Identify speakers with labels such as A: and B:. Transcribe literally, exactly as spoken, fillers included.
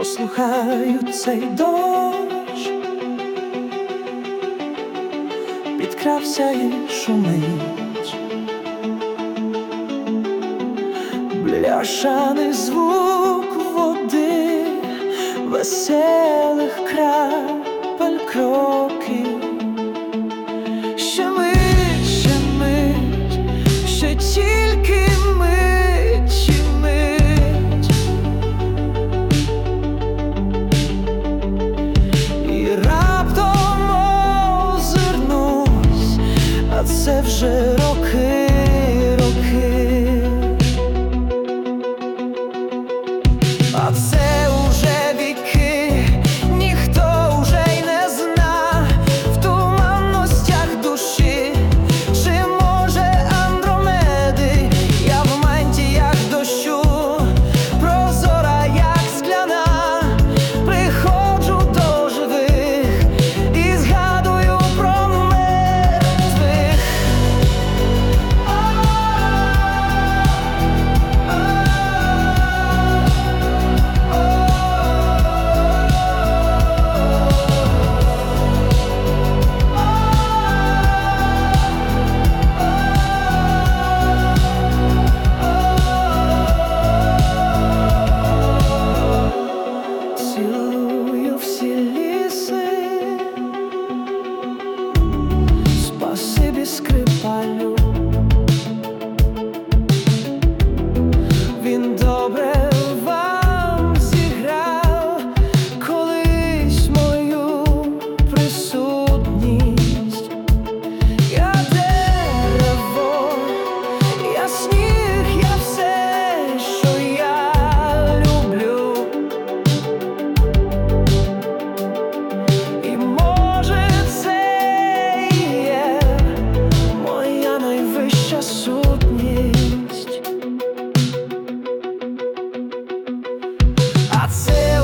A: Послухаю цей дощ, підкрався і шумить, бляшаний звук води, веселих крапель кроків. Ще мить, ще мить, ще тільки мить і мить, і раптом озирнусь, а це вже роки, роки, а це уже віки. Ніхто уже й не зна в туманностях душі, чи може Андромеди. Я в мантіях дощу, прозора як скляна, приходжу до живих і згадую про мертвих. Цілую всі ліси, спасибі скрипалю, він добре вам зіграв колись мою присутність. Я дерево, я сніг, я все, що я люблю. І може це і є моя найвища сутність, а це